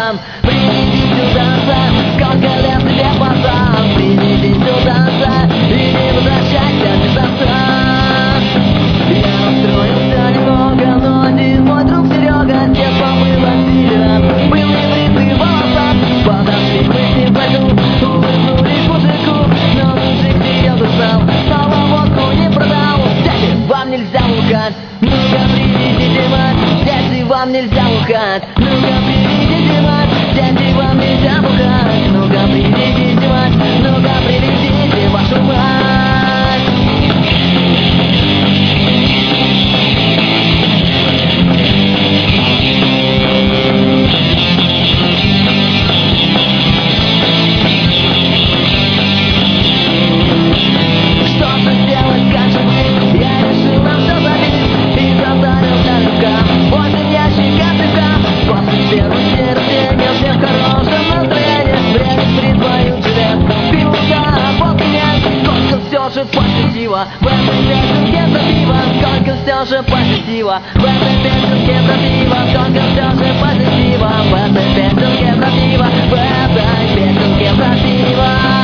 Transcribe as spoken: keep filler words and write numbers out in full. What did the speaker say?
сам. Приди сюда сам, сколько лет тебе пацан. Приди сюда сам и не возвращайся без отца. Я устроился немного, но один мой друг Серега с детства был активен. Были бритые волоса, подошли мы с ним пойду, улыбнулись мужику, но мужик сидел душал, снова водку не продал. Дядя, вам нельзя лукать, ну-ка приведите мать. Дядя, вам нельзя лукать, ну-ка приведите мать. Дядя, вам нельзя лукать, ну-ка приведите мать. Ну-ка приведите вашу мать. В этой песенке за пиво, сколько все же позитива. В этой песенке за пиво, сколько все же позитива. В этой песенке за пиво, в этой песенке за пиво.